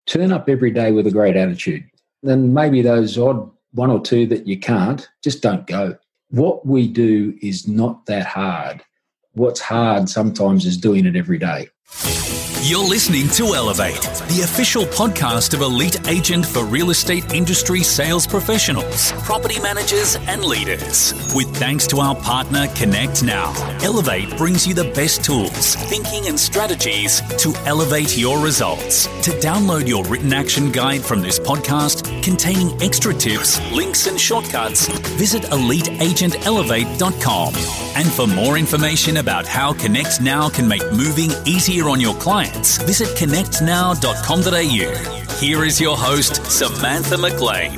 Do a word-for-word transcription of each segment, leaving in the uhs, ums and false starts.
turn up every day with a great attitude. Then maybe those odd one or two that you can't, just don't go. What we do is not that hard. What's hard sometimes is doing it every day. You're listening to Elevate, the official podcast of Elite Agent for real estate industry sales professionals, property managers and leaders. With thanks to our partner Connect Now, Elevate brings you the best tools, thinking and strategies to elevate your results. To download your written action guide from this podcast containing extra tips, links and shortcuts, visit elite agent elevate dot com. And for more information about how Connect Now can make moving easier on your clients, visit connect now dot com dot a u. Here is your host, Samantha McLean.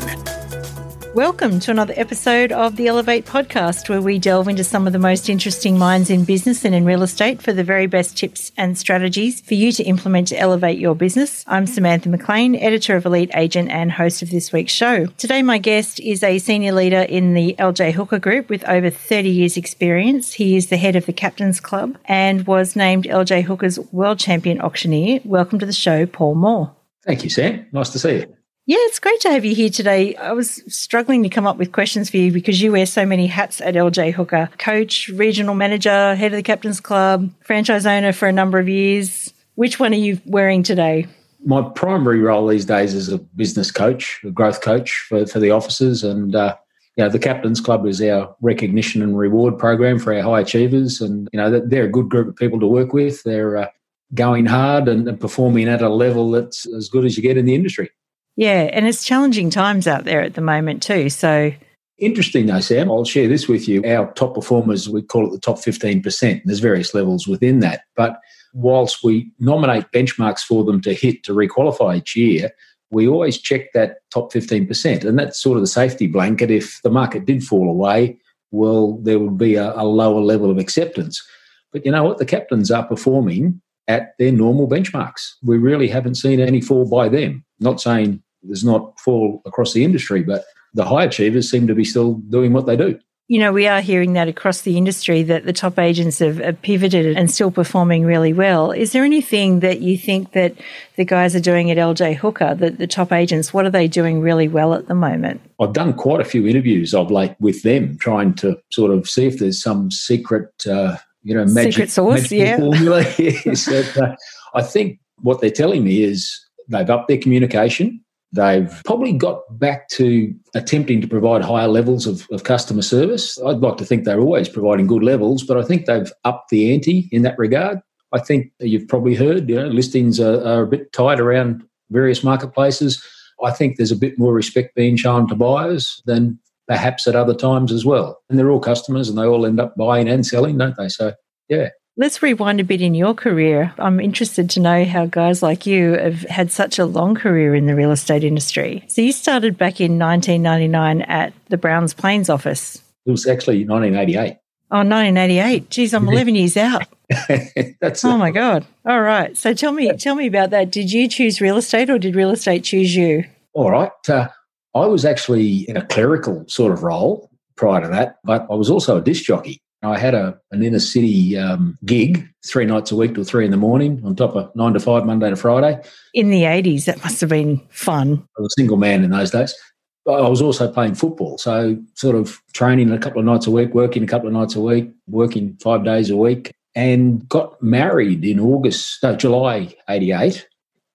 Welcome to another episode of the Elevate podcast, where we delve into some of the most interesting minds in business and in real estate for the very best tips and strategies for you to implement to elevate your business. I'm Samantha McLean, editor of Elite Agent and host of this week's show. Today, my guest is a senior leader in the L J Hooker Group with over thirty years experience. He is the head of the Captains Club and was named L J Hooker's World Champion Auctioneer. Welcome to the show, Paul Moore. Thank you, Sam. Nice to see you. Yeah, it's great to have you here today. I was struggling to come up with questions for you because you wear so many hats at L J Hooker. Coach, regional manager, head of the Captains Club, franchise owner for a number of years. Which one are you wearing today? My primary role these days is a business coach, a growth coach for, for the officers. And, uh, you know, the Captains Club is our recognition and reward program for our high achievers. And, you know, they're a good group of people to work with. They're uh, going hard and, and performing at a level that's as good as you get in the industry. Yeah, and it's challenging times out there at the moment too. So interesting though, Sam, I'll share this with you. Our top performers, we call it the top fifteen percent. There's various levels within that. But whilst we nominate benchmarks for them to hit to requalify each year, we always check that top fifteen percent. And that's sort of the safety blanket. If the market did fall away, well, there would be a, a lower level of acceptance. But you know what? The captains are performing at their normal benchmarks. We really haven't seen any fall by them. Not saying there's not fall across the industry, but the high achievers seem to be still doing what they do. You know, we are hearing that across the industry that the top agents have, have pivoted and still performing really well. Is there anything that you think that the guys are doing at L J Hooker, the, the top agents, what are they doing really well at the moment? I've done quite a few interviews of late with them, trying to sort of see if there's some secret uh, you know, magic, secret sauce, yeah. formula. Yes. uh, I think what they're telling me is they've upped their communication. They've probably got back to attempting to provide higher levels of, of customer service. I'd like to think they're always providing good levels, but I think they've upped the ante in that regard. I think you've probably heard, you know, listings are, are a bit tight around various marketplaces. I think there's a bit more respect being shown to buyers than perhaps at other times as well. And they're all customers and they all end up buying and selling, don't they? So, yeah. Let's rewind a bit in your career. I'm interested to know how guys like you have had such a long career in the real estate industry. So you started back in nineteen ninety-nine at the Browns Plains office. It was actually nineteen eighty-eight. Oh, nineteen eighty-eight. Geez, I'm eleven years out. That's oh, my God. All right. So tell me, tell me about that. Did you choose real estate or did real estate choose you? All right. Uh, I was actually in a clerical sort of role prior to that, but I was also a disc jockey. I had a an inner city um, gig three nights a week till three in the morning on top of nine to five, Monday to Friday. In the eighties, that must have been fun. I was a single man in those days. But I was also playing football, so sort of training a couple of nights a week, working a couple of nights a week, working five days a week, and got married in August, no, July eighty-eight,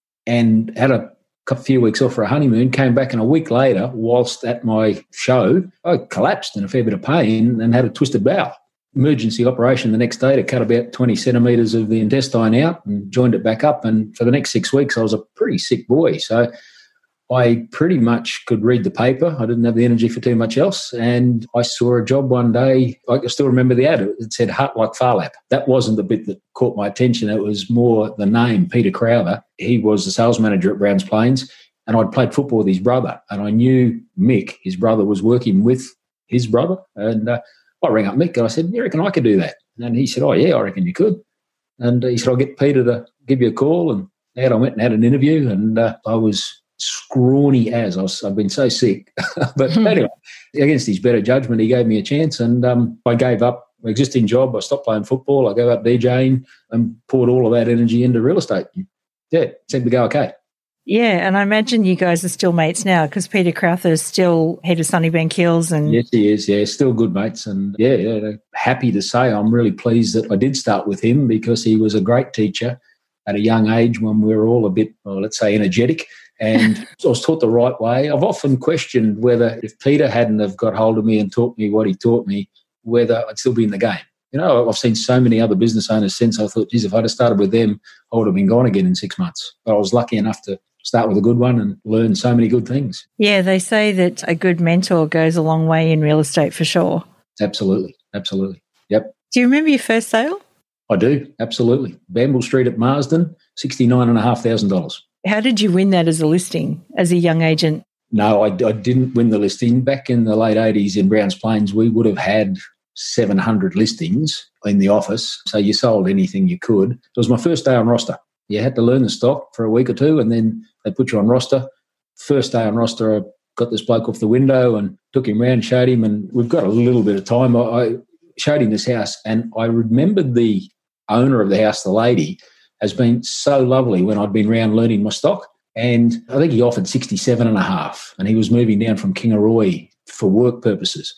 and had a a few weeks off for a honeymoon, came back, and a week later, whilst at my show, I collapsed in a fair bit of pain and had a twisted bowel. Emergency operation the next day to cut about twenty centimetres of the intestine out and joined it back up. And for the next six weeks, I was a pretty sick boy. So I pretty much could read the paper. I didn't have the energy for too much else. And I saw a job one day. I can still remember the ad. It said Hut Like Farlap. That wasn't the bit that caught my attention. It was more the name, Peter Crowther. He was the sales manager at Browns Plains, and I'd played football with his brother. And I knew Mick, his brother, was working with his brother. And uh, I rang up Mick and I said, you reckon I could do that? And he said, oh, yeah, I reckon you could. And he said, I'll get Peter to give you a call. And out I went and had an interview, and uh, I was scrawny as I was, I've been so sick. But anyway, against his better judgment, he gave me a chance, and um, I gave up my existing job. I stopped playing football. I gave up DJing and poured all of that energy into real estate. Yeah, it seemed to go okay. Yeah, and I imagine you guys are still mates now because Peter Crowther is still head of Sunnybank Hills. And yes, he is. Yeah, still good mates. And yeah, yeah, happy to say I'm really pleased that I did start with him because he was a great teacher at a young age when we were all a bit, well, let's say, energetic. And I was taught the right way. I've often questioned whether if Peter hadn't have got hold of me and taught me what he taught me, whether I'd still be in the game. You know, I've seen so many other business owners since. I thought, geez, if I'd have started with them, I would have been gone again in six months. But I was lucky enough to start with a good one and learn so many good things. Yeah, they say that a good mentor goes a long way in real estate for sure. Absolutely. Absolutely. Yep. Do you remember your first sale? I do. Absolutely. Bamble Street at Marsden, sixty-nine thousand five hundred dollars. How did you win that as a listing, as a young agent? No, I, I didn't win the listing. Back in the late eighties in Browns Plains, we would have had seven hundred listings in the office. So you sold anything you could. It was my first day on roster. You had to learn the stock for a week or two and then they put you on roster. First day on roster, I got this bloke off the window and took him round, showed him, and we've got a little bit of time. I, I showed him this house and I remembered the owner of the house, the lady, has been so lovely when I'd been round learning my stock. And I think he offered sixty-seven and a half and he was moving down from Kingaroy for work purposes.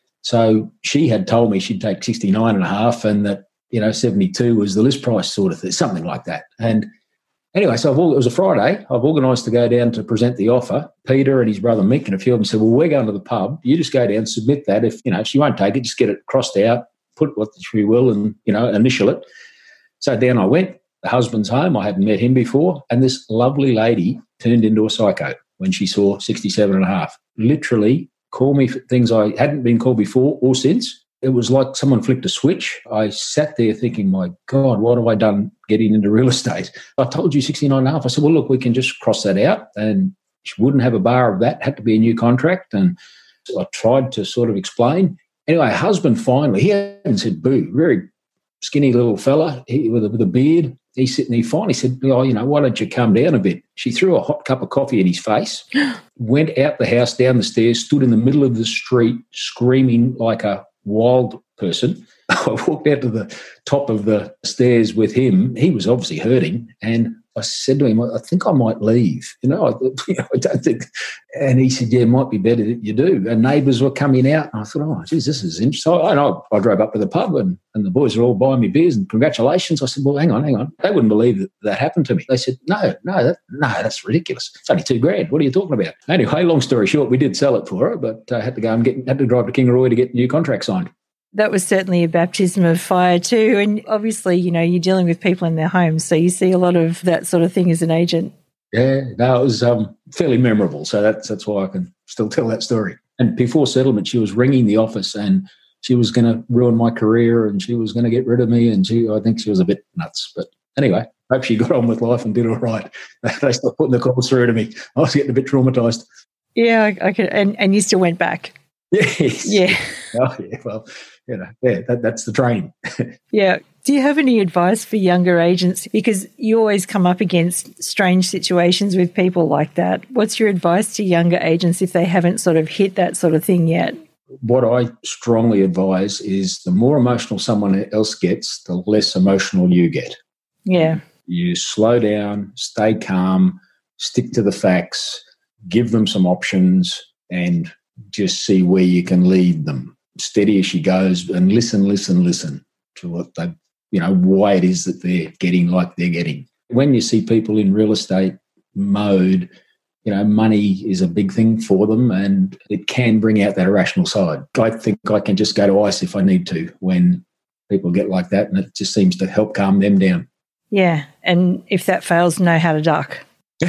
So she had told me she'd take sixty-nine and a half and that, you know, seventy-two was the list price sort of thing, something like that. And anyway, so I've, it was a Friday. I've organised to go down to present the offer. Peter and his brother Mick and a few of them said, well, we're going to the pub. You just go down, submit that. If, you know, if she won't take it, just get it crossed out, put what she will and, you know, initial it. So down I went. The husband's home. I hadn't met him before. And this lovely lady turned into a psycho when she saw sixty-seven and a half. Literally called me for things I hadn't been called before or since. It was like someone flicked a switch. I sat there thinking, my God, what have I done getting into real estate? I told you sixty-nine and a half. I said, well, look, we can just cross that out. And she wouldn't have a bar of that. Had to be a new contract. And so I tried to sort of explain. Anyway, husband finally, he hadn't said boo, very skinny little fella he, with, a, with a beard. He's sitting there, finally said, oh, you know, why don't you come down a bit? She threw a hot cup of coffee in his face, went out the house, down the stairs, stood in the middle of the street screaming like a wild person. I walked out to the top of the stairs with him. He was obviously hurting. And I said to him, I think I might leave. You know, I, you know, I don't think. And he said, yeah, it might be better that you do. And neighbours were coming out. And I thought, oh, geez, this is interesting. So I, I, I drove up to the pub and, and the boys were all buying me beers and congratulations. I said, well, hang on, hang on. They wouldn't believe that that happened to me. They said, no, no, that, no, that's ridiculous. It's only two grand. What are you talking about? Anyway, long story short, we did sell it for her, but I had to go and get, had to drive to Kingaroy to get a new contract signed. That was certainly a baptism of fire too. And obviously, you know, you're dealing with people in their homes, so you see a lot of that sort of thing as an agent. Yeah, no, it was um, fairly memorable. So that's that's why I can still tell that story. And before settlement, she was ringing the office and she was going to ruin my career and she was going to get rid of me. And she, I think she was a bit nuts. But anyway, hope she got on with life and did all right. They stopped putting the calls through to me. I was getting a bit traumatised. Yeah, I, I could, and, and you still went back. Yes. Yeah. Oh, yeah. Well, you know, yeah, that, that's the training. Yeah. Do you have any advice for younger agents? Because you always come up against strange situations with people like that. What's your advice to younger agents if they haven't sort of hit that sort of thing yet? What I strongly advise is the more emotional someone else gets, the less emotional you get. Yeah. You slow down, stay calm, stick to the facts, give them some options, and just see where you can lead them. Steady as she goes and listen, listen, listen to what they, you know, why it is that they're getting like they're getting. When you see people in real estate mode, you know, money is a big thing for them and it can bring out that irrational side. I think I can just go to ICE if I need to when people get like that, and it just seems to help calm them down. Yeah, and if that fails, know how to duck.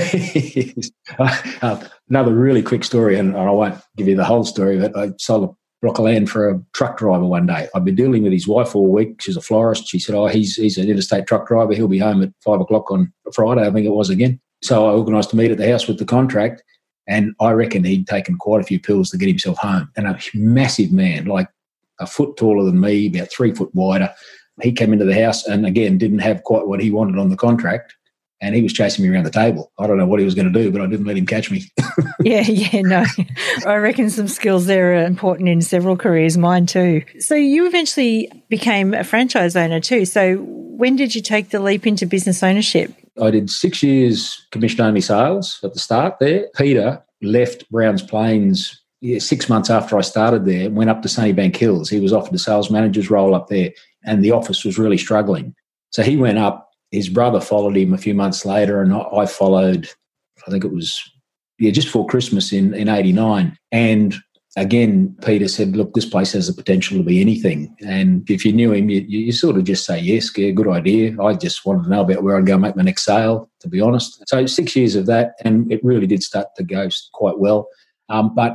uh, another really quick story, and I won't give you the whole story, but I sold a block of land for a truck driver one day. I've been dealing with his wife all week. She's a florist. She said, oh, he's he's an interstate truck driver. He'll be home at five o'clock on Friday, I think it was again. So I organised to meet at the house with the contract, and I reckon he'd taken quite a few pills to get himself home. And a massive man, like a foot taller than me, about three foot wider. He came into the house and, again, didn't have quite what he wanted on the contract. And he was chasing me around the table. I don't know what he was going to do, but I didn't let him catch me. yeah, yeah, no. I reckon some skills there are important in several careers, mine too. So you eventually became a franchise owner too. So when did you take the leap into business ownership? I did six years commission-only sales at the start there. Peter left Browns Plains yeah, six months after I started there and went up to Sunnybank Hills. He was offered a sales manager's role up there, and the office was really struggling. So he went up. His brother followed him a few months later, and I followed, I think it was, yeah, just before Christmas in, in eighty-nine. And again, Peter said, look, this place has the potential to be anything. And if you knew him, you, you sort of just say, yes, yeah, good idea. I just wanted to know about where I'd go make my next sale, to be honest. So six years of that, and it really did start to go quite well. Um, but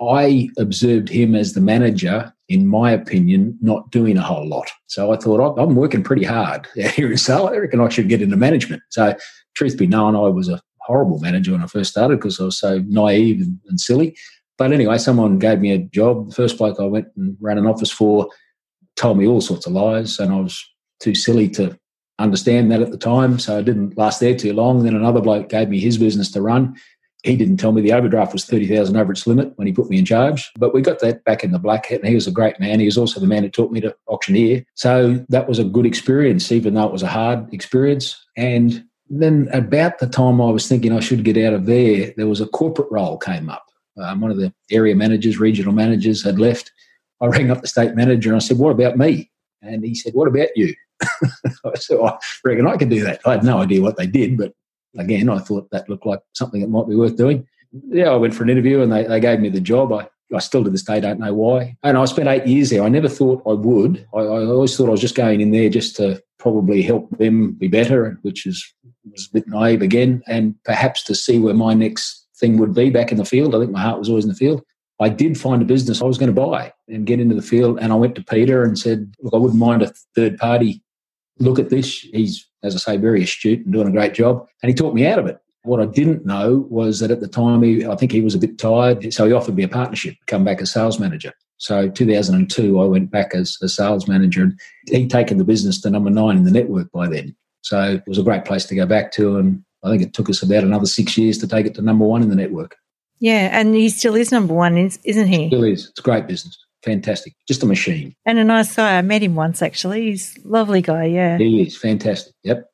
I observed him as the manager, in my opinion, not doing a whole lot. So I thought, I'm working pretty hard here in sale. I reckon I should get into management. So truth be known, I was a horrible manager when I first started because I was so naive and, and silly. But anyway, someone gave me a job. The first bloke I went and ran an office for told me all sorts of lies, and I was too silly to understand that at the time, so I didn't last there too long. Then another bloke gave me his business to run. He didn't tell me the overdraft was thirty thousand over its limit when he put me in charge. But we got that back in the black, and he was a great man. He was also the man who taught me to auctioneer. So that was a good experience, even though it was a hard experience. And then about the time I was thinking I should get out of there, there was a corporate role came up. Um, one of the area managers, regional managers had left. I rang up the state manager and I said, what about me? And he said, what about you? I said, I reckon I can do that. I had no idea what they did, but again, I thought that looked like something that might be worth doing. Yeah, I went for an interview and they, they gave me the job. I, I still to this day don't know why. And I spent eight years there. I never thought I would. I, I always thought I was just going in there just to probably help them be better, which is was a bit naive again, and perhaps to see where my next thing would be back in the field. I think my heart was always in the field. I did find a business I was going to buy and get into the field, and I went to Peter and said, look, I wouldn't mind a third party look at this. He's, as I say, very astute and doing a great job, and he talked me out of it. What I didn't know was that at the time, he, I think he was a bit tired, so he offered me a partnership, come back as sales manager. So two thousand two, I went back as a sales manager, and he'd taken the business to number nine in the network by then. So it was a great place to go back to, and I think it took us about another six years to take it to number one in the network. Yeah, and he still is number one, isn't he? Still is. It's a great business. Fantastic. Just a machine. And a nice guy. I met him once, actually. He's a lovely guy, yeah. He is. Fantastic. Yep.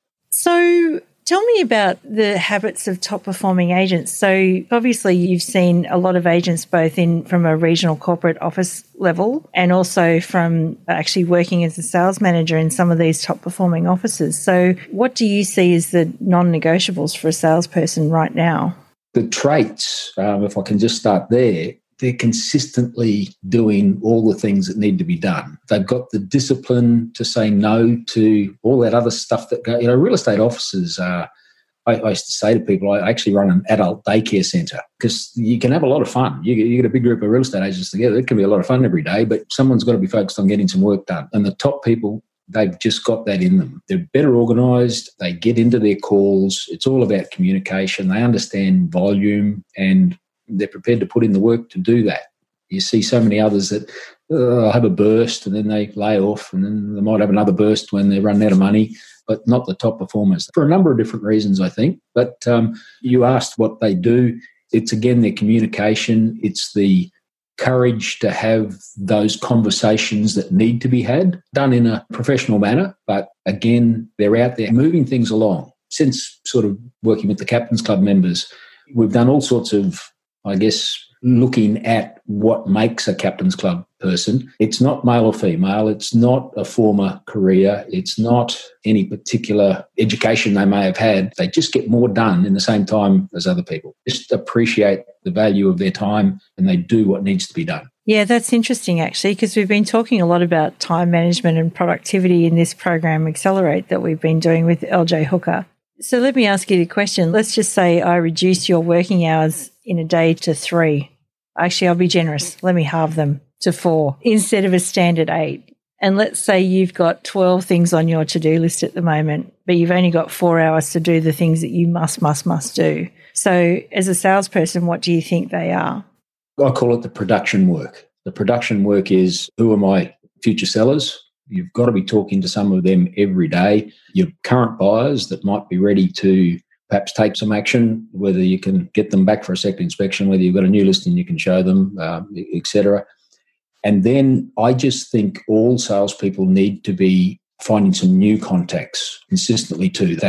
So tell me about the habits of top-performing agents. So obviously you've seen a lot of agents both in from a regional corporate office level and also from actually working as a sales manager in some of these top-performing offices. So what do you see as the non-negotiables for a salesperson right now? The traits, um, if I can just start there, they're consistently doing all the things that need to be done. They've got the discipline to say no to all that other stuff that go, you know, real estate offices are, I, I used to say to people, I actually run an adult daycare centre because you can have a lot of fun. You, you get a big group of real estate agents together. It can be a lot of fun every day, but someone's got to be focused on getting some work done. And the top people, they've just got that in them. They're better organised. They get into their calls. It's all about communication. They understand volume and they're prepared to put in the work to do that. You see so many others that uh, have a burst and then they lay off, and then they might have another burst when they're running out of money, but not the top performers for a number of different reasons, I think. But um, you asked what they do. It's, again, their communication. It's the courage to have those conversations that need to be had, done in a professional manner. But again, they're out there moving things along. Since sort of working with the Captain's Club members, we've done all sorts of, I guess, looking at what makes a Captain's Club person. It's not male or female. It's not a former career. It's not any particular education they may have had. They just get more done in the same time as other people. Just appreciate the value of their time and they do what needs to be done. Yeah, that's interesting, actually, because we've been talking a lot about time management and productivity in this program, Accelerate, that we've been doing with L J Hooker. So let me ask you the question. Let's just say I reduce your working hours in a day to three. Actually, I'll be generous. Let me halve them to four instead of a standard eight. And let's say you've got twelve things on your to-do list at the moment, but you've only got four hours to do the things that you must, must, must do. So as a salesperson, what do you think they are? I call it the production work. The production work is, who are my future sellers? You've got to be talking to some of them every day. Your current buyers that might be ready to perhaps take some action, whether you can get them back for a second inspection, whether you've got a new listing you can show them, um, et cetera. And then I just think all salespeople need to be finding some new contacts consistently too. That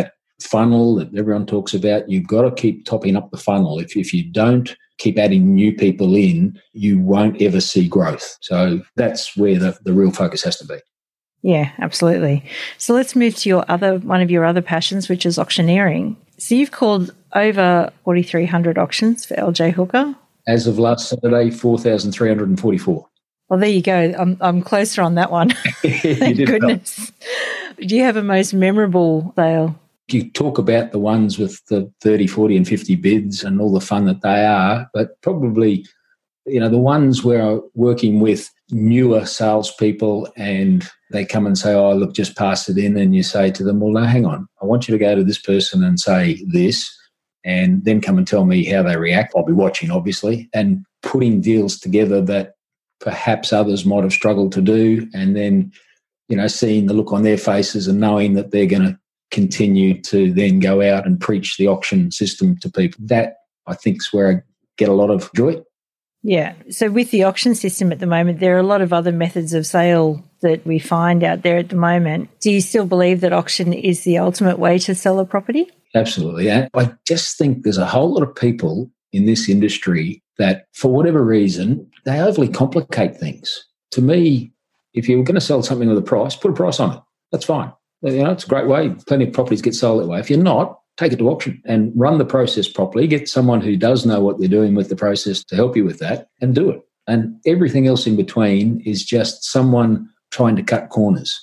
funnel that everyone talks about, you've got to keep topping up the funnel. If, if you don't keep adding new people in, you won't ever see growth. So that's where the, the real focus has to be. Yeah, absolutely. So let's move to your other one of your other passions, which is auctioneering. So you've called over forty-three hundred auctions for L J Hooker. As of last Saturday, four thousand three hundred forty-four. Well, there you go. I'm I'm closer on that one. Thank goodness. Well. Do you have a most memorable sale? You talk about the ones with the thirty, forty and fifty bids and all the fun that they are, but probably, you know, the ones where I'm working with newer salespeople and they come and say, oh, look, just pass it in, and you say to them, well, no, hang on. I want you to go to this person and say this, and then come and tell me how they react. I'll be watching, obviously, and putting deals together that perhaps others might have struggled to do, and then, you know, seeing the look on their faces and knowing that they're going to continue to then go out and preach the auction system to people. That, I think, is where I get a lot of joy. Yeah. So with the auction system at the moment, there are a lot of other methods of sale that we find out there at the moment. Do you still believe that auction is the ultimate way to sell a property? Absolutely. And I just think there's a whole lot of people in this industry that, for whatever reason, they overly complicate things. To me, if you're going to sell something with a price, put a price on it. That's fine. You know, it's a great way. Plenty of properties get sold that way. If you're not, take it to auction and run the process properly. Get someone who does know what they're doing with the process to help you with that, and do it. And everything else in between is just someone trying to cut corners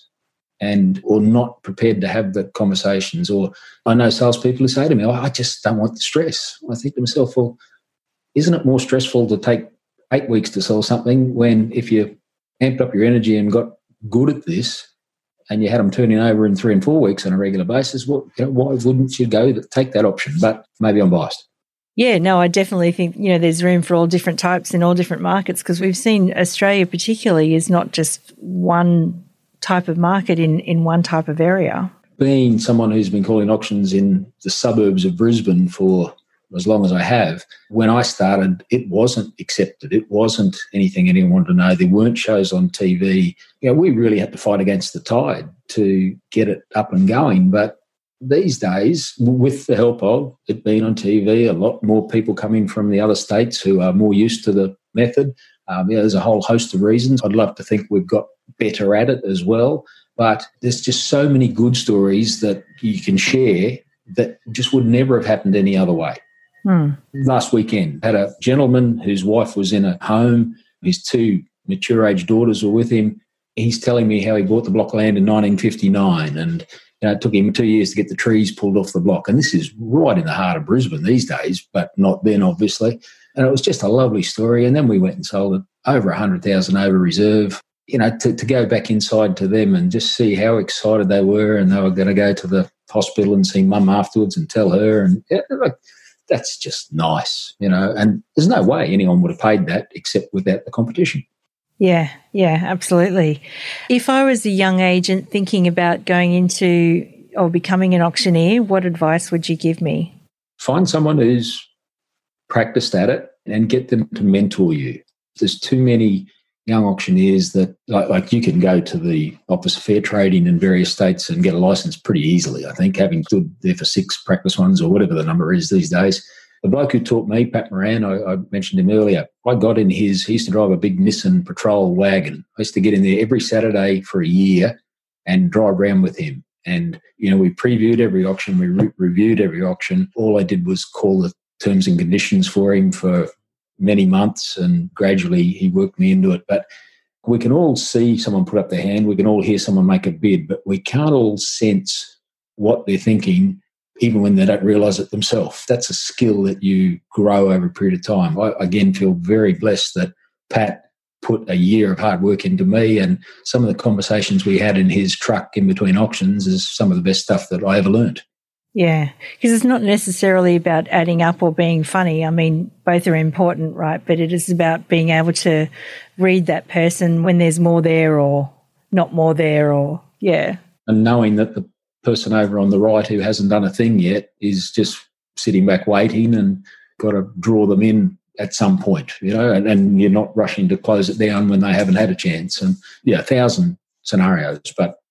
and or not prepared to have the conversations. Or I know salespeople who say to me, oh, I just don't want the stress. I think to myself, well, isn't it more stressful to take eight weeks to sell something when if you amped up your energy and got good at this, and you had them turning over in three and four weeks on a regular basis, well, you know, why wouldn't you go to take that option? But maybe I'm biased. Yeah, no, I definitely think, you know, there's room for all different types in all different markets, because we've seen Australia particularly is not just one type of market in, in one type of area. Being someone who's been calling auctions in the suburbs of Brisbane for as long as I have, when I started, it wasn't accepted. It wasn't anything anyone wanted to know. There weren't shows on T V. You know, we really had to fight against the tide to get it up and going. But these days, with the help of it being on T V, a lot more people coming from the other states who are more used to the method. Um, you know, there's a whole host of reasons. I'd love to think we've got better at it as well. But there's just so many good stories that you can share that just would never have happened any other way. Hmm. Last weekend, had a gentleman whose wife was in a home. His two mature age daughters were with him. He's telling me how he bought the block of land in nineteen fifty-nine, and you know, it took him two years to get the trees pulled off the block. And this is right in the heart of Brisbane these days, but not then, obviously. And it was just a lovely story. And then we went and sold it over one hundred thousand over reserve. You know, to, to go back inside to them and just see how excited they were, and they were going to go to the hospital and see mum afterwards and tell her. And yeah, like, that's just nice, you know, and there's no way anyone would have paid that except without the competition. Yeah, yeah, absolutely. If I was a young agent thinking about going into or becoming an auctioneer, what advice would you give me? Find someone who's practiced at it and get them to mentor you. There's too many young auctioneers that, like, like you can go to the Office of Fair Trading in various states and get a license pretty easily, I think, having stood there for six practice ones or whatever the number is these days. The bloke who taught me, Pat Moran, I, I mentioned him earlier, I got in his, he used to drive a big Nissan Patrol wagon. I used to get in there every Saturday for a year and drive around with him. And, you know, we previewed every auction, we re- reviewed every auction. All I did was call the terms and conditions for him for many months, and gradually he worked me into it. But we can all see someone put up their hand, we can all hear someone make a bid, but we can't all sense what they're thinking, even when they don't realise it themselves. That's a skill that you grow over a period of time. I, again, feel very blessed that Pat put a year of hard work into me, and some of the conversations we had in his truck in between auctions is some of the best stuff that I ever learned. Yeah, because it's not necessarily about adding up or being funny. I mean, both are important, right? But it is about being able to read that person when there's more there or not more there, or, yeah. And knowing that the person over on the right who hasn't done a thing yet is just sitting back waiting, and got to draw them in at some point, you know, and, and you're not rushing to close it down when they haven't had a chance. And, yeah, a thousand scenarios, but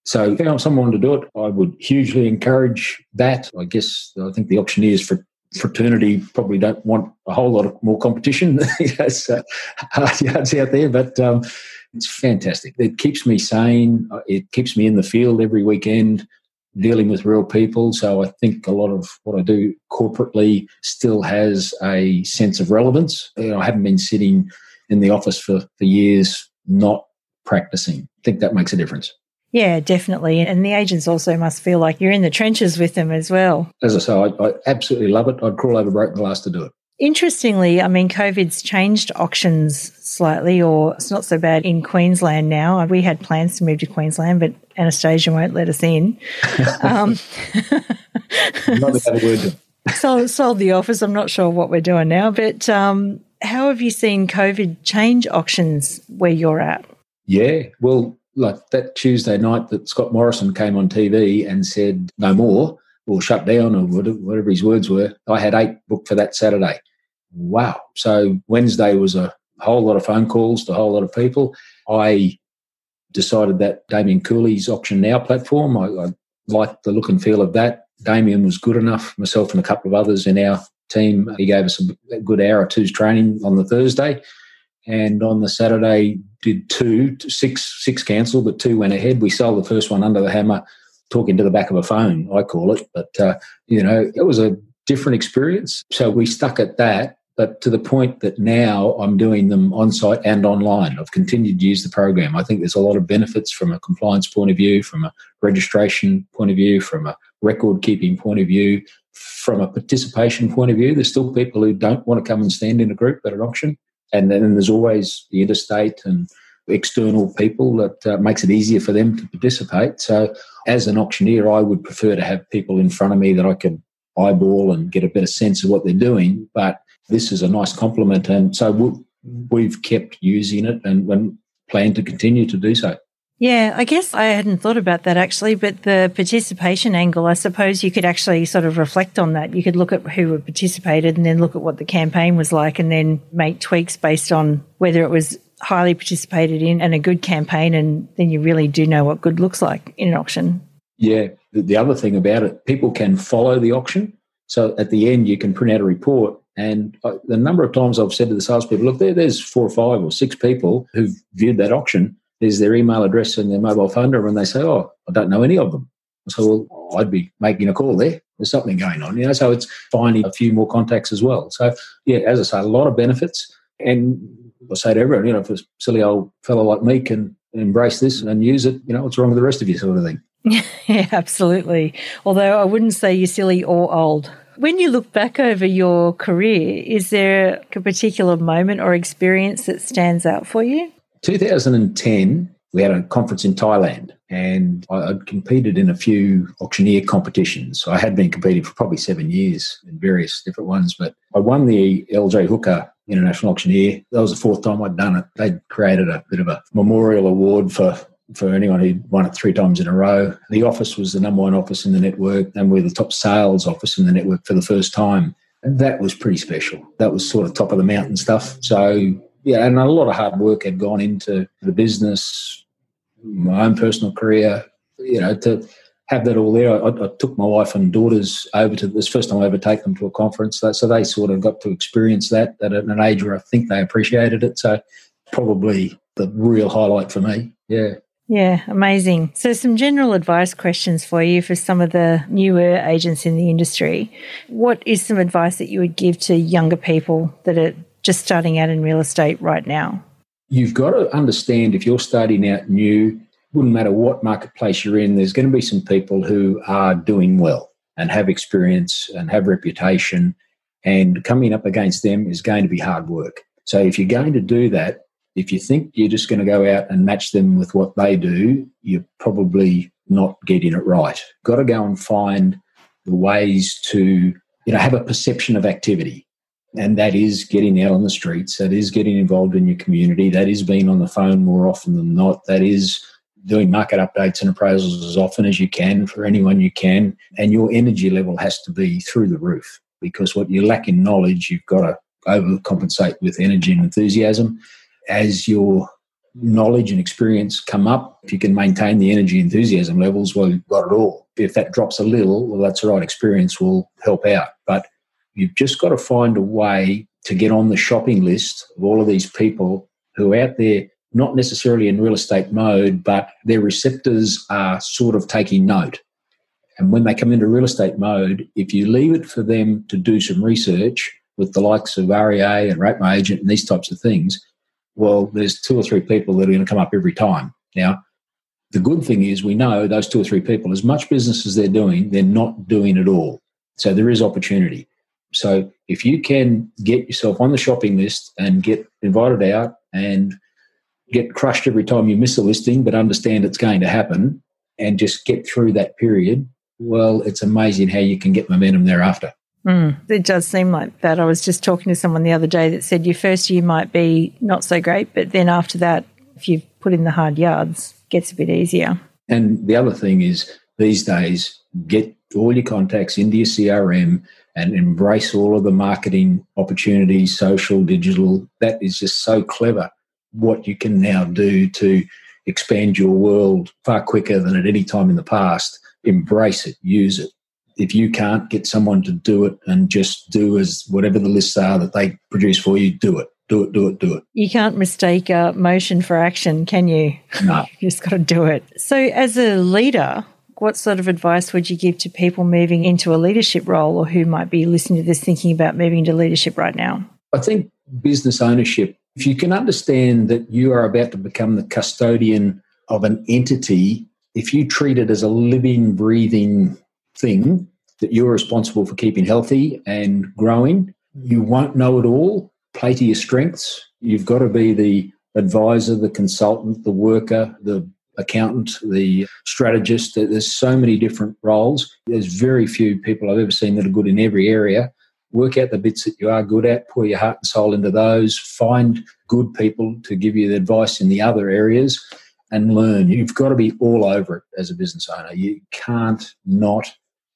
So if you know, someone wanted to do it, I would hugely encourage that. I guess I think the auctioneers for fraternity probably don't want a whole lot of more competition. It's uh, hard yards out there, but um, it's fantastic. It keeps me sane. It keeps me in the field every weekend, dealing with real people. So I think a lot of what I do corporately still has a sense of relevance. You know, I haven't been sitting in the office for, for years not practicing. I think that makes a difference. Yeah, definitely. And the agents also must feel like you're in the trenches with them as well. As I say, I, I absolutely love it. I'd crawl over broken glass to do it. Interestingly, I mean, COVID's changed auctions slightly, or it's not so bad in Queensland now. We had plans to move to Queensland, but Anastasia won't let us in. Um, not the other word. sold, sold the office. I'm not sure what we're doing now. But um, how have you seen COVID change auctions where you're at? Yeah, well, like that Tuesday night that Scott Morrison came on T V and said no more or shut down or whatever his words were, I had eight booked for that Saturday. Wow. So Wednesday was a whole lot of phone calls to a whole lot of people. I decided that Damien Cooley's Auction Now platform, I, I liked the look and feel of that. Damien was good enough, myself and a couple of others in our team. He gave us a good hour or two's training on the Thursday. And on the Saturday, did two, six, six cancelled, but two went ahead. We sold the first one under the hammer, talking to the back of a phone, I call it. But, uh, you know, it was a different experience. So we stuck at that, but to the point that now I'm doing them on-site and online. I've continued to use the program. I think there's a lot of benefits from a compliance point of view, from a registration point of view, from a record-keeping point of view, from a participation point of view. There's still people who don't want to come and stand in a group at an auction. And then there's always the interstate and external people that uh, makes it easier for them to participate. So as an auctioneer, I would prefer to have people in front of me that I can eyeball and get a better sense of what they're doing. But this is a nice compliment. And so we'll, we've kept using it and, and plan to continue to do so. Yeah, I guess I hadn't thought about that actually, but the participation angle, I suppose you could actually sort of reflect on that. You could look at who participated and then look at what the campaign was like and then make tweaks based on whether it was highly participated in and a good campaign, and then you really do know what good looks like in an auction. Yeah, the other thing about it, people can follow the auction. So at the end, you can print out a report. And the number of times I've said to the salespeople, look, there, there's four or five or six people who've viewed that auction. There's their email address and their mobile phone number, and they say, oh, I don't know any of them. So well, I'd be making a call there. There's something going on, you know, so it's finding a few more contacts as well. So, yeah, as I say, a lot of benefits. And I say to everyone, you know, if a silly old fellow like me can embrace this and use it, you know, what's wrong with the rest of you sort of thing? Yeah, absolutely. Although I wouldn't say you're silly or old. When you look back over your career, is there a particular moment or experience that stands out for you? two thousand ten, we had a conference in Thailand, and I'd competed in a few auctioneer competitions. I had been competing for probably seven years in various different ones, but I won the L J Hooker International Auctioneer. That was the fourth time I'd done it. They'd created a bit of a memorial award for, for anyone who'd won it three times in a row. The office was the number one office in the network, and we were the top sales office in the network for the first time. And that was pretty special. That was sort of top of the mountain stuff. So, yeah, and a lot of hard work had gone into the business, my own personal career, you know, to have that all there. I, I took my wife and daughters over to this first time I ever take them to a conference. So they sort of got to experience that at an age where I think they appreciated it. So probably the real highlight for me. Yeah. Yeah, amazing. So some general advice questions for you for some of the newer agents in the industry. What is some advice that you would give to younger people that are just starting out in real estate right now? You've got to understand if you're starting out new, wouldn't matter what marketplace you're in, there's going to be some people who are doing well and have experience and have reputation, and coming up against them is going to be hard work. So if you're going to do that, if you think you're just going to go out and match them with what they do, you're probably not getting it right. Got to go and find the ways to, you know, have a perception of activity. And that is getting out on the streets. That is getting involved in your community. That is being on the phone more often than not. That is doing market updates and appraisals as often as you can for anyone you can. And your energy level has to be through the roof, because what you lack in knowledge, you've got to overcompensate with energy and enthusiasm. As your knowledge and experience come up, if you can maintain the energy enthusiasm levels, well, you've got it all. If that drops a little, well, that's all right. Experience will help out. But you've just got to find a way to get on the shopping list of all of these people who are out there, not necessarily in real estate mode, but their receptors are sort of taking note. And when they come into real estate mode, if you leave it for them to do some research with the likes of R E A and Rate My Agent and these types of things, well, there's two or three people that are going to come up every time. Now, the good thing is we know those two or three people, as much business as they're doing, they're not doing it all. So there is opportunity. So if you can get yourself on the shopping list and get invited out and get crushed every time you miss a listing, but understand it's going to happen and just get through that period, well, it's amazing how you can get momentum thereafter. Mm, it does seem like that. I was just talking to someone the other day that said your first year might be not so great, but then after that, if you've put in the hard yards, it gets a bit easier. And the other thing is these days, get all your contacts into your C R M and embrace all of the marketing opportunities, social, digital. That is just so clever what you can now do to expand your world far quicker than at any time in the past. Embrace it, use it. If you can't get someone to do it and just do as whatever the lists are that they produce for you, do it, do it, do it, do it. You can't mistake uh, motion for action, can you? No. You just got to do it. So as a leader, what sort of advice would you give to people moving into a leadership role or who might be listening to this thinking about moving into leadership right now? I think business ownership, if you can understand that you are about to become the custodian of an entity, if you treat it as a living, breathing thing that you're responsible for keeping healthy and growing, you won't know it all. Play to your strengths. You've got to be the advisor, the consultant, the worker, the accountant, the strategist. There's so many different roles. There's very few people I've ever seen that are good in every area. Work out the bits that you are good at, pour your heart and soul into those, find good people to give you the advice in the other areas and learn. You've got to be all over it as a business owner. You can't not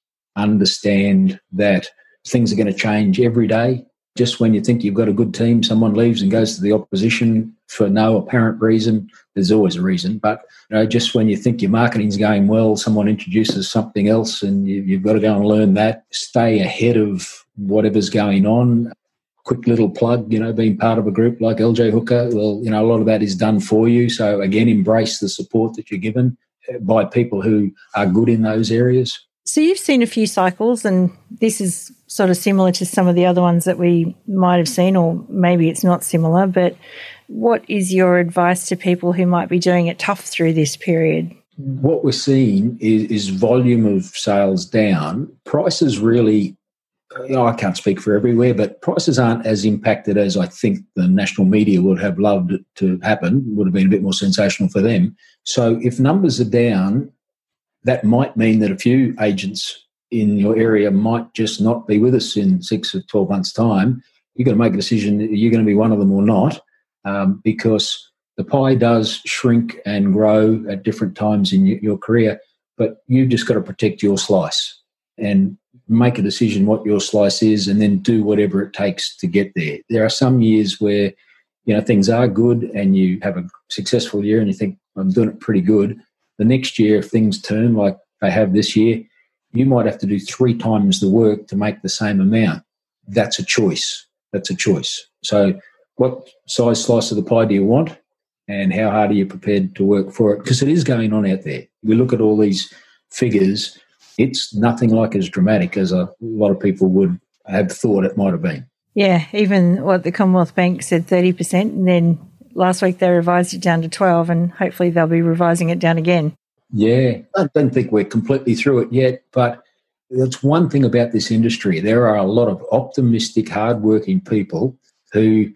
understand that things are going to change every day. Just when you think you've got a good team, someone leaves and goes to the opposition for no apparent reason. There's always a reason. But you know, just when you think your marketing's going well, someone introduces something else and you, you've got to go and learn that. Stay ahead of whatever's going on. Quick little plug, you know, being part of a group like L J Hooker, well, you know, a lot of that is done for you. So again, embrace the support that you're given by people who are good in those areas. So you've seen a few cycles, and this is sort of similar to some of the other ones that we might have seen, or maybe it's not similar, but what is your advice to people who might be doing it tough through this period? What we're seeing is, is volume of sales down. Prices really, you know, I can't speak for everywhere, but prices aren't as impacted as I think the national media would have loved it to happen. It would have been a bit more sensational for them. So if numbers are down, that might mean that a few agents in your area might just not be with us in six or twelve months' time. You've got to make a decision, are you going to be one of them or not? Um, because the pie does shrink and grow at different times in y- your career, but you've just got to protect your slice and make a decision what your slice is and then do whatever it takes to get there. There are some years where, you know, things are good and you have a successful year and you think, I'm doing it pretty good. The next year, if things turn like they have this year, you might have to do three times the work to make the same amount. That's a choice. That's a choice. So what size slice of the pie do you want and how hard are you prepared to work for it? Because it is going on out there. We look at all these figures. It's nothing like as dramatic as a lot of people would have thought it might have been. Yeah, even what the Commonwealth Bank said thirty percent, and then last week they revised it down to twelve, and hopefully they'll be revising it down again. Yeah, I don't think we're completely through it yet, but that's one thing about this industry. There are a lot of optimistic, hardworking people who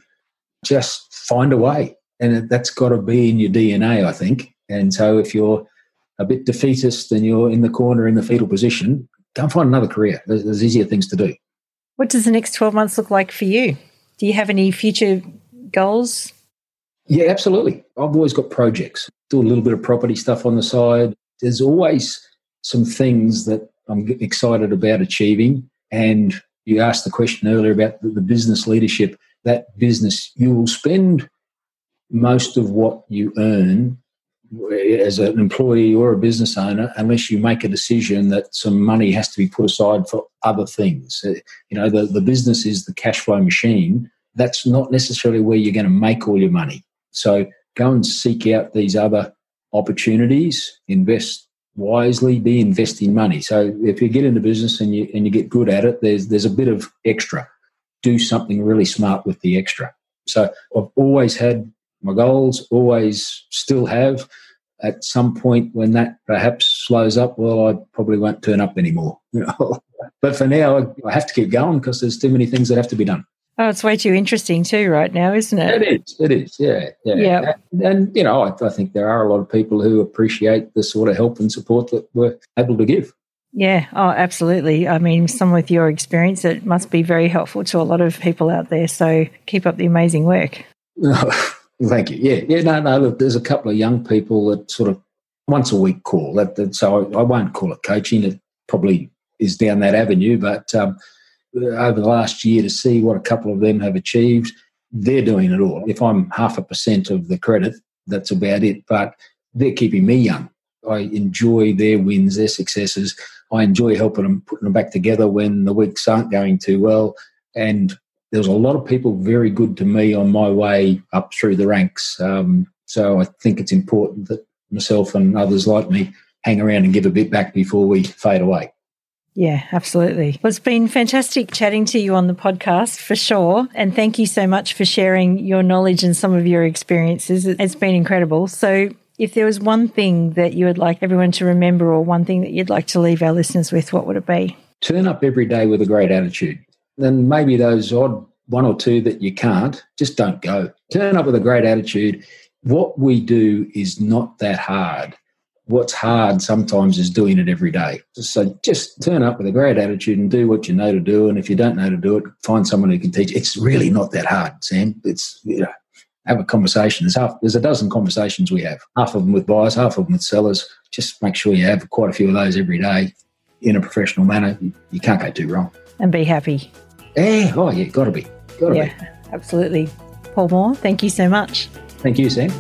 just find a way, and that's got to be in your D N A, I think. And so if you're a bit defeatist and you're in the corner in the fetal position, go and find another career. There's, there's easier things to do. What does the next twelve months look like for you? Do you have any future goals? Yeah, absolutely. I've always got projects. Do a little bit of property stuff on the side. There's always some things that I'm excited about achieving. And you asked the question earlier about the, the business leadership. That business, you will spend most of what you earn as an employee or a business owner, unless you make a decision that some money has to be put aside for other things. You know, the, the business is the cash flow machine. That's not necessarily where you're going to make all your money. So go and seek out these other opportunities, invest wisely, be investing money. So if you get into business and you and you get good at it, there's there's a bit of extra. Do something really smart with the extra. So I've always had my goals, always still have. At some point when that perhaps slows up, well, I probably won't turn up anymore. You know? But for now, I have to keep going because there's too many things that have to be done. Oh, it's way too interesting too right now, isn't it? It is. It is. Yeah. Yeah. Yep. And, and, you know, I, I think there are a lot of people who appreciate the sort of help and support that we're able to give. Yeah. Oh, absolutely. I mean, some with your experience, it must be very helpful to a lot of people out there. So keep up the amazing work. Thank you. Yeah. Yeah. No, no, look, there's a couple of young people that sort of once a week call. That, that So I, I won't call it coaching. It probably is down that avenue, but um, over the last year to see what a couple of them have achieved, they're doing it all. If I'm half a percent of the credit, that's about it. But they're keeping me young. I enjoy their wins, their successes. I enjoy helping them, putting them back together when the weeks aren't going too well. And there's a lot of people very good to me on my way up through the ranks. Um, so I think it's important that myself and others like me hang around and give a bit back before we fade away. Yeah, absolutely. Well, it's been fantastic chatting to you on the podcast for sure. And thank you so much for sharing your knowledge and some of your experiences. It's been incredible. So if there was one thing that you would like everyone to remember or one thing that you'd like to leave our listeners with, what would it be? Turn up every day with a great attitude. Then maybe those odd one or two that you can't, just don't go. Turn up with a great attitude. What we do is not that hard. What's hard sometimes is doing it every day. So just turn up with a great attitude and do what you know to do. And if you don't know to do it, find someone who can teach. It's really not that hard, Sam. It's, you know, have a conversation. There's, half, there's a dozen conversations we have, half of them with buyers, half of them with sellers. Just make sure you have quite a few of those every day in a professional manner. You, you can't go too wrong. And be happy. Yeah, oh yeah, got to be. Gotta yeah, be. Absolutely. Paul Moore, thank you so much. Thank you, Sam.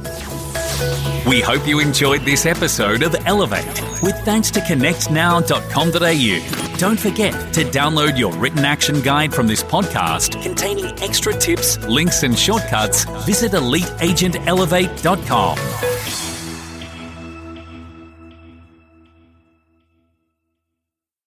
We hope you enjoyed this episode of Elevate with thanks to connect now dot com dot a u. Don't forget to download your written action guide from this podcast containing extra tips, links and shortcuts. Visit elite agent elevate dot com.